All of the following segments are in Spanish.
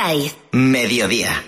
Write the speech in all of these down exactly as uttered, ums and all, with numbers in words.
Cádiz. Mediodía.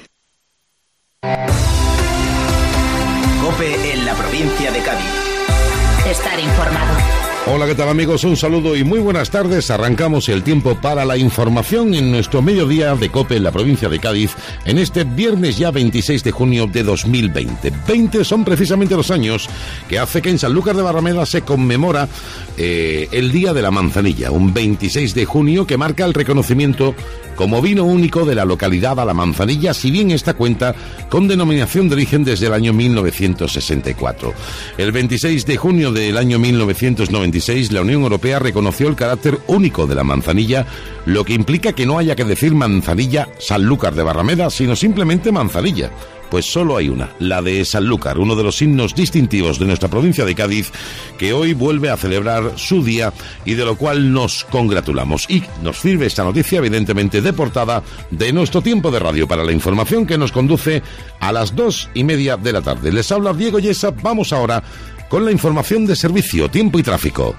COPE en la provincia de Cádiz. Estar informado. Hola, ¿qué tal, amigos? Un saludo y muy buenas tardes. Arrancamos el tiempo para la información en nuestro mediodía de COPE en la provincia de Cádiz en este viernes ya veintiséis de junio de dos mil veinte. veinte son precisamente los años que hace que en Sanlúcar de Barrameda se conmemora eh, el Día de la Manzanilla, un veintiséis de junio que marca el reconocimiento como vino único de la localidad a la manzanilla, si bien esta cuenta con denominación de origen desde el año mil novecientos sesenta y cuatro. El veintiséis de junio del año mil novecientos noventa y seis, la Unión Europea reconoció el carácter único de la manzanilla, lo que implica que no haya que decir manzanilla Sanlúcar de Barrameda, sino simplemente manzanilla. Pues solo hay una, la de Sanlúcar, uno de los signos distintivos de nuestra provincia de Cádiz, que hoy vuelve a celebrar su día y de lo cual nos congratulamos. Y nos sirve esta noticia, evidentemente, de portada de nuestro tiempo de radio para la información que nos conduce a las dos y media de la tarde. Les habla Diego Yesa. Vamos ahora con la información de servicio, tiempo y tráfico.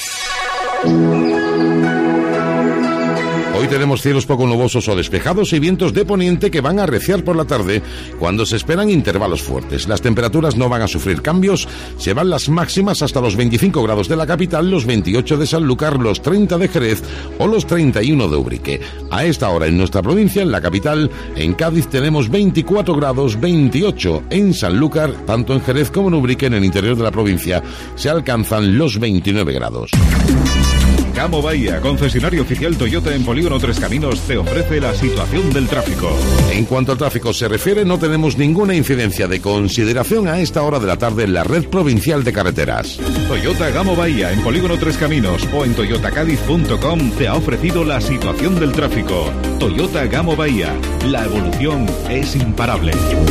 Hoy tenemos cielos poco nubosos o despejados y vientos de poniente que van a arreciar por la tarde cuando se esperan intervalos fuertes. Las temperaturas no van a sufrir cambios, se van las máximas hasta los veinticinco grados de la capital, los veintiocho de Sanlúcar, los treinta de Jerez o los treinta y uno de Ubrique. A esta hora en nuestra provincia, en la capital, en Cádiz tenemos veinticuatro grados, veintiocho en Sanlúcar, tanto en Jerez como en Ubrique, en el interior de la provincia, se alcanzan los veintinueve grados. Gamo Bahía, concesionario oficial Toyota en Polígono Tres Caminos, te ofrece la situación del tráfico. En cuanto al tráfico se refiere, no tenemos ninguna incidencia de consideración a esta hora de la tarde en la red provincial de carreteras. Toyota Gamo Bahía en Polígono Tres Caminos o en toyota cádiz punto com te ha ofrecido la situación del tráfico. Toyota Gamo Bahía, la evolución es imparable.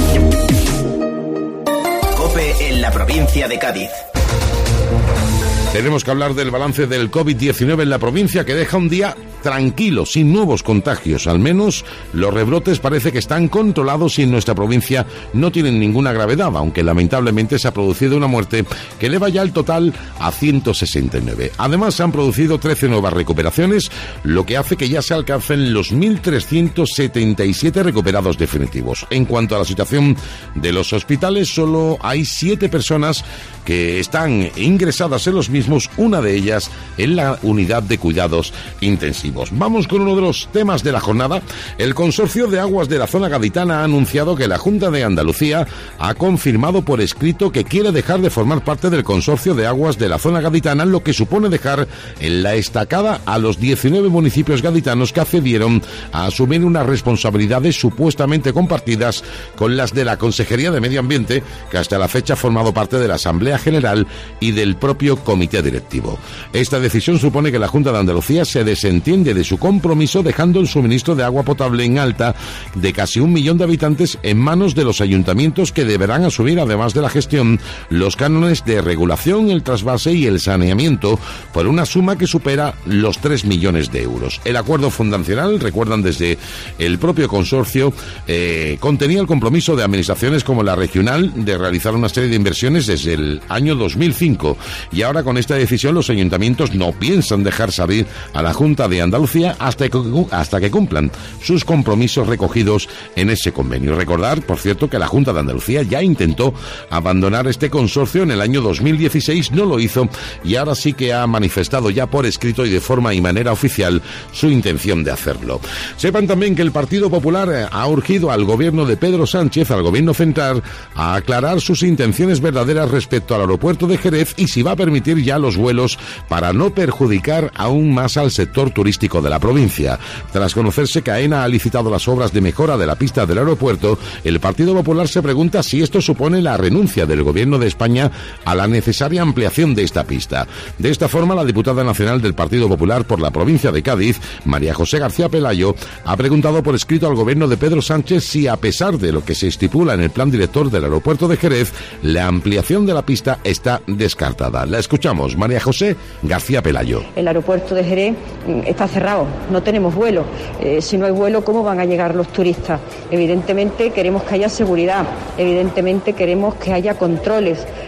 COPE en la provincia de Cádiz. Tenemos que hablar del balance del COVID diecinueve en la provincia, que deja un día tranquilo, sin nuevos contagios. Al menos los rebrotes parece que están controlados y en nuestra provincia no tienen ninguna gravedad, aunque lamentablemente se ha producido una muerte que eleva ya el total a ciento sesenta y nueve. Además, se han producido trece nuevas recuperaciones, lo que hace que ya se alcancen los mil trescientos setenta y siete recuperados definitivos. En cuanto a la situación de los hospitales, solo hay siete personas que están ingresadas en los mismos, una de ellas en la unidad de cuidados intensivos. Vamos con uno de los temas de la jornada. El Consorcio de Aguas de la Zona Gaditana ha anunciado que la Junta de Andalucía ha confirmado por escrito que quiere dejar de formar parte del Consorcio de Aguas de la Zona Gaditana, lo que supone dejar en la estacada a los diecinueve municipios gaditanos que accedieron a asumir unas responsabilidades supuestamente compartidas con las de la Consejería de Medio Ambiente, que hasta la fecha ha formado parte de la Asamblea General y del propio Comité Directivo. Esta decisión supone que la Junta de Andalucía se desentiende de su compromiso, dejando el suministro de agua potable en alta de casi un millón de habitantes en manos de los ayuntamientos, que deberán asumir, además de la gestión, los cánones de regulación, el trasvase y el saneamiento por una suma que supera los tres millones de euros. El acuerdo fundacional, recuerdan desde el propio consorcio, eh, contenía el compromiso de administraciones como la regional de realizar una serie de inversiones desde el año dos mil cinco, y ahora con esta decisión los ayuntamientos no piensan dejar salir a la Junta de Andalucía hasta que, hasta que cumplan sus compromisos recogidos en ese convenio. Recordar, por cierto, que la Junta de Andalucía ya intentó abandonar este consorcio en el año dos mil dieciséis, no lo hizo, y ahora sí que ha manifestado ya por escrito y de forma y manera oficial su intención de hacerlo. Sepan también que el Partido Popular ha urgido al gobierno de Pedro Sánchez, al gobierno central, a aclarar sus intenciones verdaderas respecto al aeropuerto de Jerez y si va a permitir ya los vuelos para no perjudicar aún más al sector turístico de la provincia. Tras conocerse que AENA ha licitado las obras de mejora de la pista del aeropuerto, el Partido Popular se pregunta si esto supone la renuncia del Gobierno de España a la necesaria ampliación de esta pista. De esta forma, la diputada nacional del Partido Popular por la provincia de Cádiz, María José García Pelayo, ha preguntado por escrito al Gobierno de Pedro Sánchez si, a pesar de lo que se estipula en el plan director del aeropuerto de Jerez, la ampliación de la pista está descartada. La escuchamos, María José García Pelayo. El aeropuerto de Jerez está cerrado, no tenemos vuelo. Eh, si no hay vuelo, ¿cómo van a llegar los turistas? Evidentemente queremos que haya seguridad, evidentemente queremos que haya controles,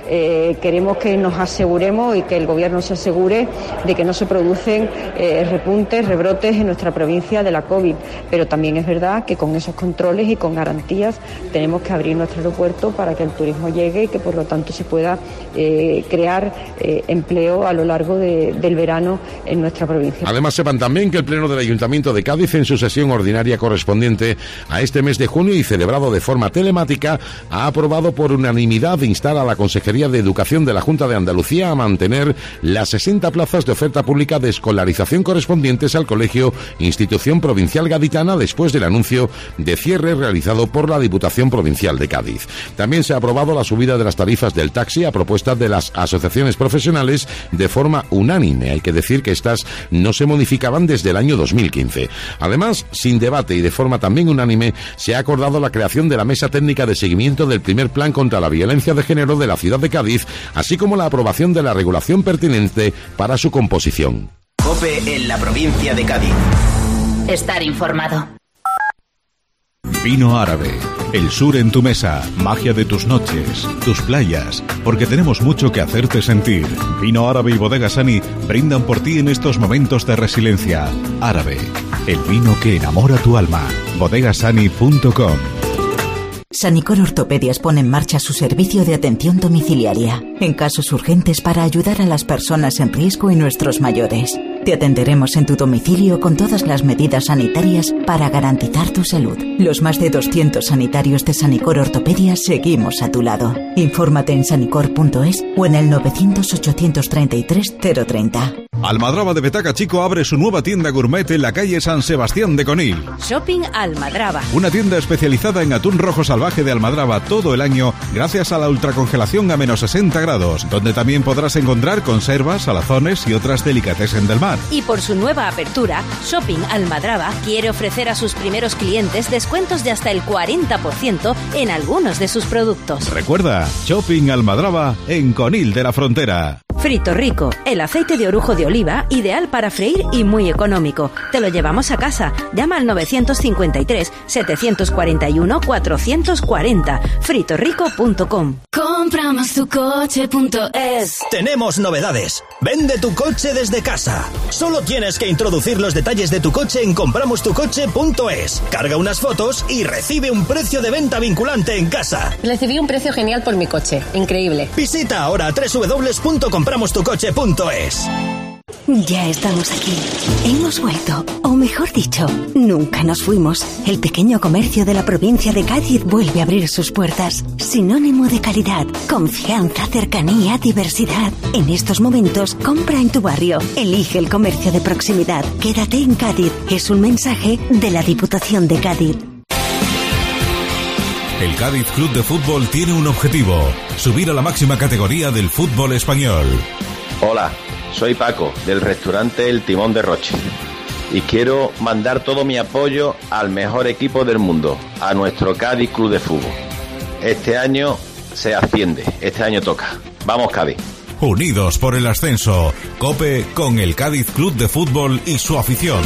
eh, queremos que nos aseguremos y que el Gobierno se asegure de que no se producen eh, repuntes, rebrotes en nuestra provincia de la COVID. Pero también es verdad que con esos controles y con garantías tenemos que abrir nuestro aeropuerto para que el turismo llegue y que por lo tanto se pueda eh, crear eh, empleo a lo largo de, del verano en nuestra provincia. Además, sepan también que el Pleno del Ayuntamiento de Cádiz, en su sesión ordinaria correspondiente a este mes de junio y celebrado de forma telemática, ha aprobado por unanimidad instar a la Consejería de Educación de la Junta de Andalucía a mantener las sesenta plazas de oferta pública de escolarización correspondientes al Colegio Institución Provincial Gaditana después del anuncio de cierre realizado por la Diputación Provincial de Cádiz. También se ha aprobado la subida de las tarifas del taxi a propuesta de las asociaciones profesionales de forma unánime. Hay que decir que estas no se modificaban desde el año dos mil quince. Además, sin debate y de forma también unánime, se ha acordado la creación de la Mesa Técnica de Seguimiento del primer Plan contra la Violencia de Género de la ciudad de Cádiz, así como la aprobación de la regulación pertinente para su composición. COPE en la provincia de Cádiz. Estar informado. Vino Árabe. El sur en tu mesa, magia de tus noches, tus playas, porque tenemos mucho que hacerte sentir. Vino Árabe y Bodega Sani brindan por ti en estos momentos de resiliencia. Árabe, el vino que enamora tu alma. bodegasani punto com. Sanicor Ortopedias pone en marcha su servicio de atención domiciliaria, en casos urgentes para ayudar a las personas en riesgo y nuestros mayores. Te atenderemos en tu domicilio con todas las medidas sanitarias para garantizar tu salud. Los más de doscientos sanitarios de Sanicor Ortopedias seguimos a tu lado. Infórmate en sanicor punto es o en el novecientos, ochocientos treinta y tres, cero treinta. Almadraba de Petaca Chico abre su nueva tienda gourmet en la calle San Sebastián de Conil. Shopping Almadraba. Una tienda especializada en atún rojo salvaje de Almadraba todo el año gracias a la ultracongelación a menos sesenta grados, donde también podrás encontrar conservas, salazones y otras delicatessen del mar. Y por su nueva apertura, Shopping Almadraba quiere ofrecer a sus primeros clientes descuentos de hasta el cuarenta por ciento en algunos de sus productos. Recuerda, Shopping Almadraba en Conil de la Frontera. Frito Rico, el aceite de orujo de oliva, ideal para freír y muy económico. Te lo llevamos a casa. Llama al novecientos cincuenta y tres, setecientos cuarenta y uno, cuatrocientos cuarenta. frito rico punto com. Compramos tu coche punto es. Tenemos novedades. Vende tu coche desde casa. Solo tienes que introducir los detalles de tu coche en compramos tu coche punto es. Carga unas fotos y recibe un precio de venta vinculante en casa. Recibí un precio genial por mi coche. Increíble. Visita ahora doble u doble u doble u punto compramos tu coche punto es. Ya estamos aquí. Hemos vuelto, o mejor dicho, nunca nos fuimos. El pequeño comercio de la provincia de Cádiz vuelve a abrir sus puertas. Sinónimo de calidad, confianza, cercanía, diversidad. En estos momentos, compra en tu barrio. Elige el comercio de proximidad. Quédate en Cádiz. Es un mensaje de la Diputación de Cádiz. El Cádiz Club de Fútbol tiene un objetivo: subir a la máxima categoría del fútbol español. Hola, soy Paco, del restaurante El Timón de Roche, y quiero mandar todo mi apoyo al mejor equipo del mundo, a nuestro Cádiz Club de Fútbol. Este año se asciende, este año toca. ¡Vamos, Cádiz! Unidos por el ascenso, COPE con el Cádiz Club de Fútbol y su afición.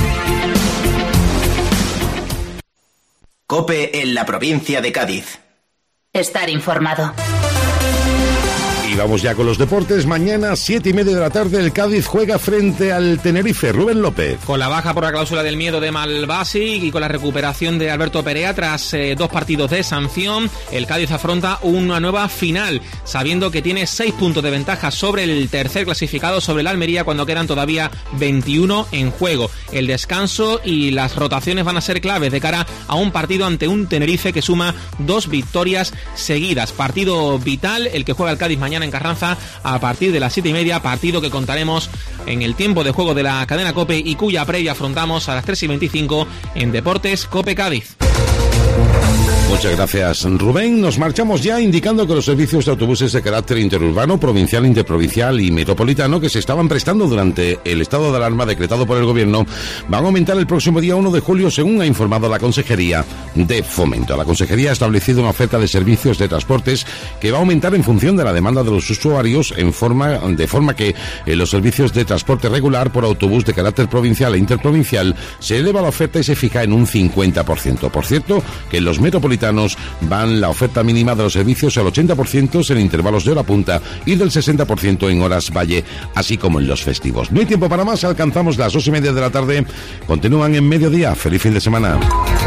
COPE en la provincia de Cádiz. Estar informado. Y vamos ya con los deportes. Mañana, siete y media de la tarde, el Cádiz juega frente al Tenerife. Rubén López. Con la baja por la cláusula del miedo de Malbasi y con la recuperación de Alberto Perea tras eh, dos partidos de sanción, el Cádiz afronta una nueva final, sabiendo que tiene seis puntos de ventaja sobre el tercer clasificado, sobre el Almería, cuando quedan todavía veintiuno en juego. El descanso y las rotaciones van a ser claves de cara a un partido ante un Tenerife que suma dos victorias seguidas. Partido vital, el que juega el Cádiz mañana en Carranza a partir de las siete y media, partido que contaremos en el tiempo de juego de la cadena COPE y cuya previa afrontamos a las tres y veinticinco en Deportes COPE Cádiz. Muchas gracias, Rubén. Nos marchamos ya indicando que los servicios de autobuses de carácter interurbano, provincial, interprovincial y metropolitano que se estaban prestando durante el estado de alarma decretado por el Gobierno van a aumentar el próximo día uno de julio, según ha informado la Consejería de Fomento. La Consejería ha establecido una oferta de servicios de transportes que va a aumentar en función de la demanda de los usuarios, en forma, de forma que en los servicios de transporte regular por autobús de carácter provincial e interprovincial se eleva la oferta y se fija en un cincuenta por ciento. Por cierto, que en los metropolitanos metropolitanos van la oferta mínima de los servicios al ochenta por ciento en intervalos de hora punta y del sesenta por ciento en horas valle, así como en los festivos. No hay tiempo para más, alcanzamos las dos y media de la tarde. Continúan en mediodía. Feliz fin de semana.